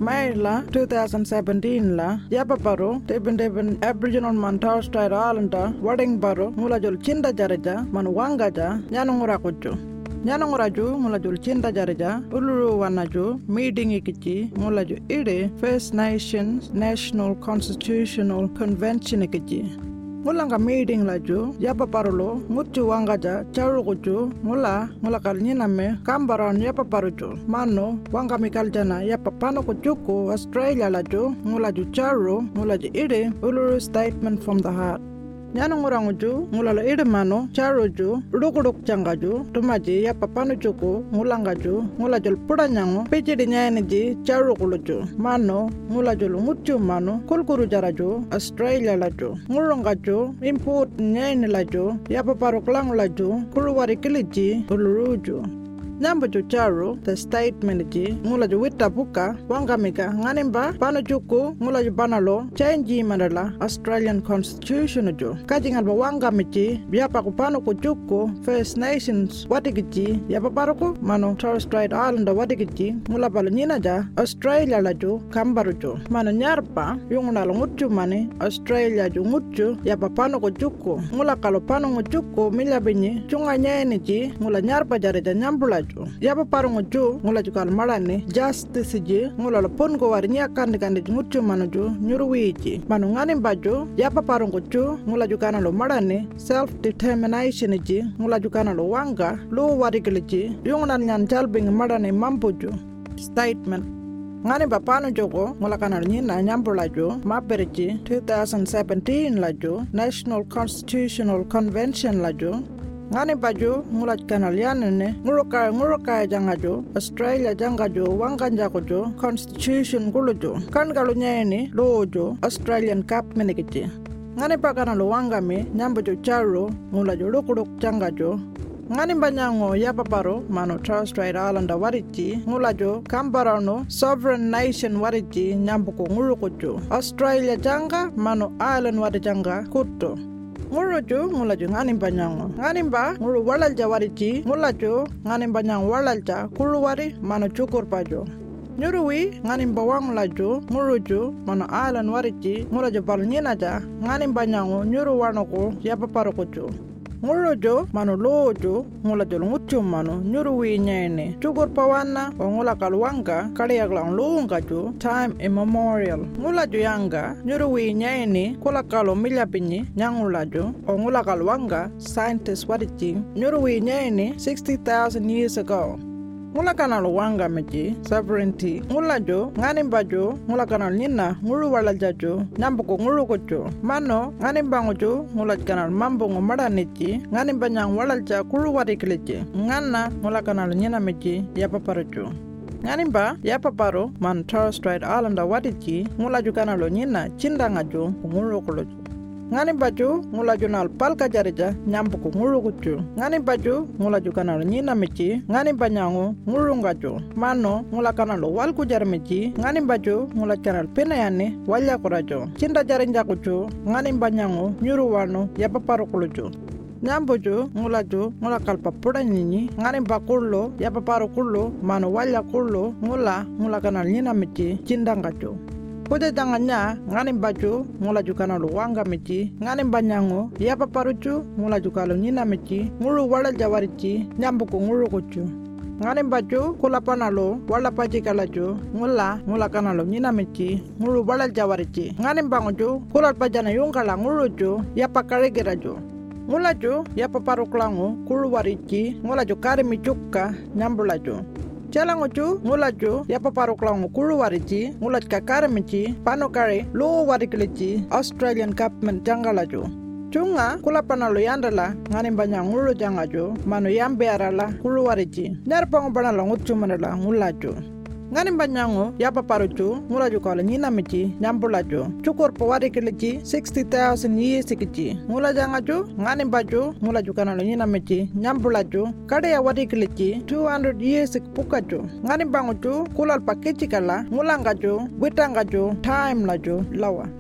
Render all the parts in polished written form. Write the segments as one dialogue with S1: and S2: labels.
S1: May la 2017 la yapa paro teben Aboriginal man Torres Strait Islander wedding paro mula jol cinta jareja man wangaja nyanungura kucu. Nyanunguraju mula jol cinta jareja uluru wanaju meeting ikici mula jo ide First Nations National Constitutional Convention ikici. Mulanga meeting laju yapa parolo mucu wangaja charu kucu mula kalnyina me kambaran yapa parucu mano wanga mikaljana yapa pano kucuku Australia laju mulaju charu mulaju ide uluru statement from the heart. Nyanunguranguju mulala ide mano charuju rukuduk changaju tumaji yapa pano cuku mulangaju mulajul pudanyangu pichidi nyaniji charu kuluju mano mulajul mucu mano kulkuru jaraju Australia laju ngurungaju import nyani laju yapa paruklang laju kuruwari kiliji uluruju Nyambuju charu the statement ji mulaju witta buka wangamika nganimba pano juku mulaju banalo change mandala Australian Constitution ju kajingal ba wangamiji biapa ku pano ku juku First Nations wadigiji yapa paruku mano Torres Strait Islander wadigiji mula balu nyina ja Australia laju kambaruju mano nyarpa yungunalo ngucu mani Australia ju ngucu yapa pano ku juku mula kalo pano ngucuku milabinyi chunga nyeni ji mula nyarpa jareja nyambula yapa parungu ju ngula jukal marani justice ji ngula la pon go wari nya kandi mucu manuju nyuruwiji manu ngani baju yapa parungu ju ngula jukana lo marani self determination ji ngula jukana lo wanga lo wari kiliji yungna nyan jalbing marani mampuju statement ngani bapano jogo ngula kana nyina nyambulaju maberji 2017 laju National Constitutional Convention laju ngani baju ngulat kanal yanene nguruka jangaju Australia jangaju wanganja kujo Constitution kulujo kan galunyeni lojo Australian Cup menekiti ngani pakana lo wangami nyambujo charo ngulaju rukuduk jangaju ngani banyango yapa paro mano Torres Strait Islander wariji ngulajo kambarano sovereign nation wariji nyambuko ngurukujo Australia janga mano island warijanga kuto Nguruju ngulaju nganimba nyango nganimba ngulu walalja wariji ngulaju nganimba nyang walalja kuluwari mano cukur pajo nyuruwi nganimba wanglaju nguruju mano island wariji ngulaju balnyinaja nganimba nyango nyuru wanoko yapa parukuju nguruju mano loju ngulaju ngucu mano nyuruwi nyene cukur pawana o ngula kalwanga kaliyaglang luungaju time immemorial ngulaju yanga nyuruwi nyene kula kalo milyapinyi nyangulaju o ngula kalwanga scientist wariji nyuruwi nyene 60,000 years ago ngula kanal wanga meji sovereignty ngulaju nganimbaju ngula kanal nina ngulu walalaju nyambuko ngulu kucu mano nganimbanguju ngula kanal mambungu madaniji nganimba nyang walalja kulu warikiliji ngana ngula kanal nina meji yapa paruju nganimba yapa paru man Torres Strait Islander wadiji ngulaju kanalo nina cindangaju ngulu kuluju ngani baju ngulaju nal palka jarija nyambuko ngulu kucu ngani baju ngulaju kanal nyina mici ngani banyangu ngulungaju mano ngulakanalo walku jarmici ngani baju ngulaj kanal penayani walya kurajo cinta jarinja kucu ngani banyangu nyuruwanu yapa paru kuluju nyambuju ngulaju ngulakal papuda nyinyi ngani bakullo yapa paru kullo mano walya kullo ngulakanal nyina mici cindangaju Kuja janganya ngani baju ngulaju kanalo wanga mici ngani banyango yapa parucu ngulaju kalo nyina mici ngulu wala jawarici nyambuko ngulu kucu ngani baju kula panalo wala paji kalaju ngula kanalo nyina mici ngulu wala jawarici ngani bangoju kula pajana yungkala nguluju yapa karegiraju ngulaju yapa paruklangu kulu warici ngulaju kari micukka nyambulaju Jalanguju ngulaju yapa paruklangu kulu wariji ngulaj kakare mici panokare lo warikilici Australian Government jangalaju Cunga kula panalo yandala ngani banya ngulu jangaju mano yambe arala kulu wariji nyarpangu panalo ngucu manala ngulaju ngani banyango yapa parucu ngulaju kala nyina mici nyambulaju cukur pawari kiliji 60,000 years ikici ngulajangaju ngani baju ngulaju kanalo nyina mici nyambulaju kade ya wari kiliji 200 years ikpukaju ngani banguju kulal pakici kala ngulangaju witangaju time laju lawa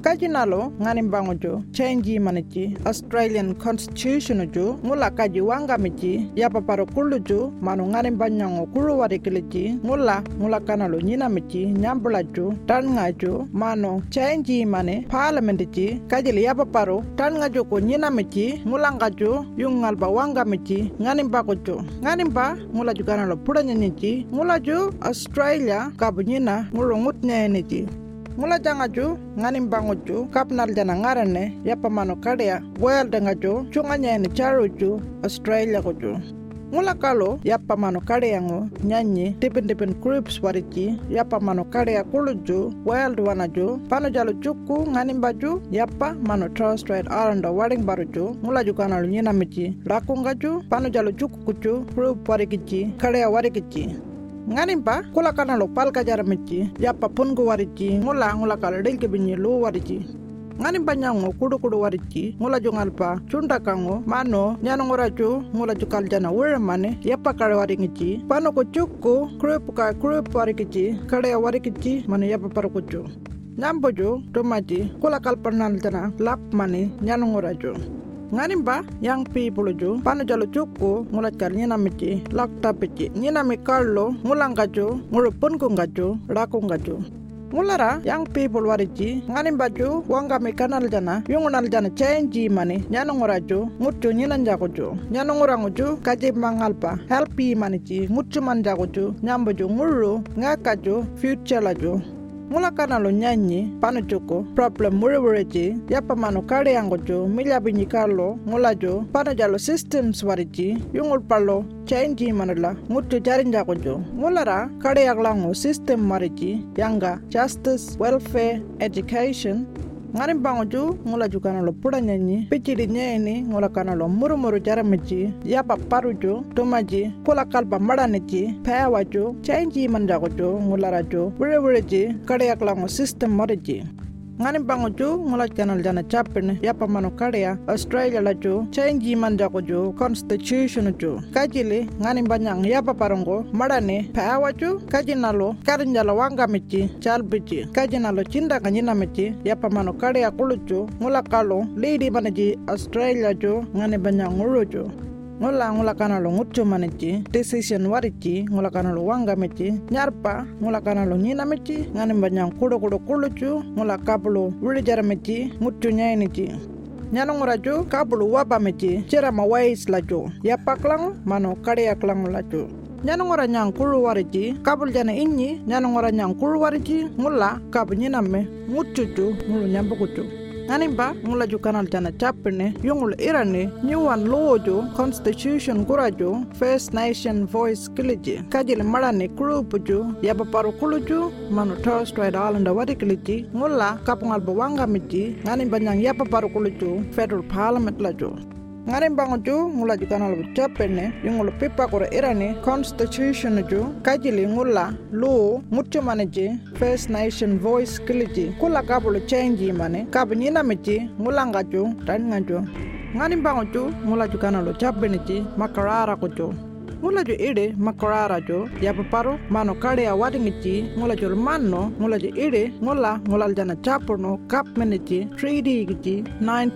S1: kajinalo nganim bangojo change manichi Australian Constitution ju ngula kaji wanga michi yapa paro kuluju manu nganim banyango kulu warikilichi ngula kanalo nyina michi nyambulaju tan ngaju manu change mane parliament ji kajili yapa paro tan ngaju ko nyina michi ngula ngaju yung ngalba wanga michi nganim bagojo nganim ba ngula ju kanalo pudanya nichi ngula ju Australia kabunyina ngulu ngutnya nichi ngula jangaju nganim bangoju kapnal jana ngarane yapa mano kadea goyal dengaju chunganya ni charuju Australia goju ngula kalo yapa mano kadea ngo nyanyi tipin groups warichi yapa mano kadea kuluju goyal duwanaju pano jalo juku nganim baju yapa mano Torres Strait Islander waring baruju ngula jukana lu nyina michi rakungaju pano jalo juku kuchu group warikichi kadea warikichi nganimpa kula kanalo palka jaramichi yapa pungu warichi ngula kala delke binyi lu warichi nganimpa nyango kudu warichi ngula jungalpa chunda kango mano nyano ngoraju ngula jukal jana mane yapa kare waringichi pano ko chukku krup warikichi kare warikichi mano yapa parakuchu nyamboju tomaji kula kalpanal jana lap mane nyano ngoraju nganimba yang people ju pano jalo cuku ngulat kal nyina michi lakta pichi nyina mi kallo ngulangaju ngulupun kungaju rakungaju ngulara yang people warichi nganimba ju wanga mi kanal jana yungunal jana change mani nyano ngoraju ngutu nyina njakuju nyano ngoranguju kaji mangalpa helpi manichi ngutu manjakuju nyamboju ngulu ngakaju future laju ngula kanalo nyanyi pano cuko problem muriwurichi yapa mano kare yangojo milyabinyi kalo ngulajo pano jalo systems warichi yungul palo change manula ngutu jarinja kojo ngulara kare yaklango system marichi yanga justice welfare education ngarim bangoju ngula ju kanalo puda nyanyi pichiri nyeni ngula kanalo murumuru jaramichi yapa paruju tumaji kula kalpa madanichi payawaju change manjagoju ngula raju wiriwiriji kare yaklango system marichi nganim bangoju ngula kanal jana chapin yapa mano karea Australia laju change manjagoju constitution ju kajili nganim banyang yapa parongo madane payawaju kajinalo karinjala wanga michi chalbichi kajinalo cinda kanyina michi yapa mano karea kuluju ngula kalo lady manaji Australia ju ngani banyang nguruju ngula kanalo ngutu manichi decision warichi ngula kanalo wanga michi nyarpa ngula kanalo nyina michi ngani banyang kudu kuluju ngula kabulu wilijara michi ngutu nyainichi nyano nguraju kabulu waba michi cera mawais laju yapa klang mano karea klang laju nyano ngora nyang kulu warichi kabul jana inyi nyano ngora nyang kulu warichi ngula kabu nyina me ngutuju ngulu nyambukuju Nanimba ngula ju kanal jana chapne yungul irane nyuan lojo constitution gurajo First Nation voice kiliji kajil marane group ju yaba paru kuluju manu Torres Strait Islander wadi kiliji ngula kapungal bawanga miji nanimba nyang yaba paru kuluju federal parliament laju ngarimba ngoju ngula ju kanal chapne yungul pipa kore irane constitution ju kajili ngula lu mutu maneji First Nation voice kiliji kula kabulu change mane kabunyina miji ngula ngaju dan ngaju ngarimba ngoju ngula ju kanal chapne ji makarara kojo ngula ju ide makarara jo yapa paru mano kare awadingichi ngula ju manno ngula ju ide ngula jana chapno kap meneji 3D gichi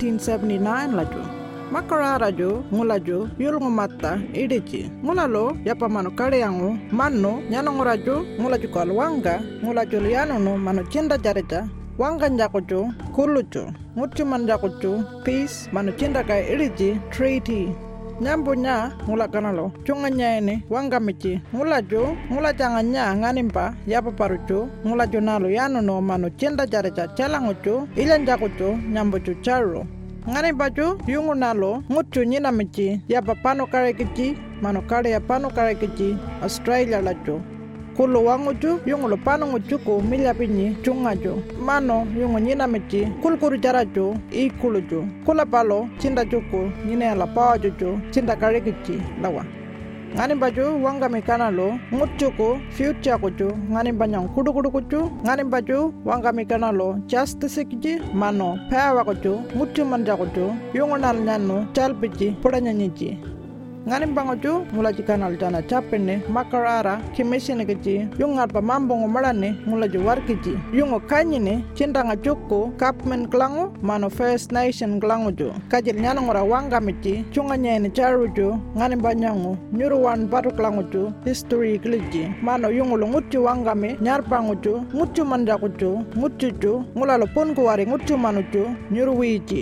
S1: 1979 laju makarara jo ngula jo yulngu mata idechi ngula lo yapa mano kare yangu manno nyano ngora jo ngula ju kalwanga ngula jo liano no mano cinda jareja wanga njako jo kulu jo ngutu manjako jo peace mano cinda kai idechi treaty nyambunya ngula kanalo chunga nyaene wanga michi ngula jo ngula janga nya nganimpa yapa parucho ngula jo nalo yano no mano cinda jareja chalango jo ilanjako jo nyambo jo charo ngani baju yungu nalo ngutu nyina michi yapa pano kare kichi mano kare ya pano kare kichi Australia lajo kulu wanguju yungu lo pano ngujuku milya pinyi chungajo mano yungu nyina michi kulkuru jarajo i kuluju kula palo cinda juku nyine ala pawa juju cinda kare kichi lawa ngani baju wanga mikanalo ngutuku future kuju ngani banyang kudu kuju ngani baju wanga mikanalo justice kiji mano pawa kuju ngutu manja kuju yungonal nyano chalpiji pudanya nyiji Nganim bangoju mula jikanal jana chapene makarara kimesine keji yung ngarpa mambongo malane mula juwarkiji yung kanyine cindanga jukku kapmen klangu mano First Nation klangu ju kajil nyanongora wanga mici cunga nyene charuju nganim banyangu nyuruwan baru klangu ju history kliji mano yung ulo ngucu wangame nyarpangu ju ngucu manjaku ju ngucu ju mula lo pun kuwari ngucu manuju nyuruwiji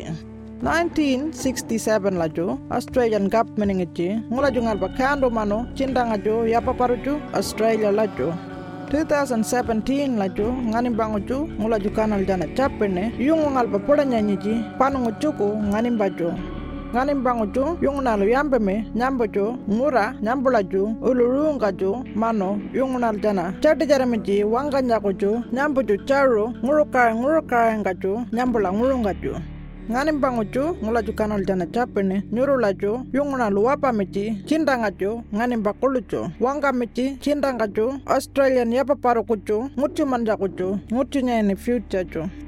S1: 1967 laju Australian government ngeji ngulaju ngarpa kando mano cindanga ju yapa paruju Australia laju 2017 laju nganim banguju ngulaju kanal jana chapene yung ngalpa poda nyanyiji panungu cuku nganim baju nganim banguju yung nalu yambeme nyamboju ngura nyambulaju ulurungaju mano yung nal jana chati jaramiji wanga nyakuju nyamboju charu ngurukar ngaju nyambula ngurungaju nganim banguju ngulaju kanal jana chapene nyurulaju yunguna luapa mici cindangaju nganim bakuluju wanga mici cindangaju Australian yapa parukuju ngucu manjakuju ngucunya ini future ju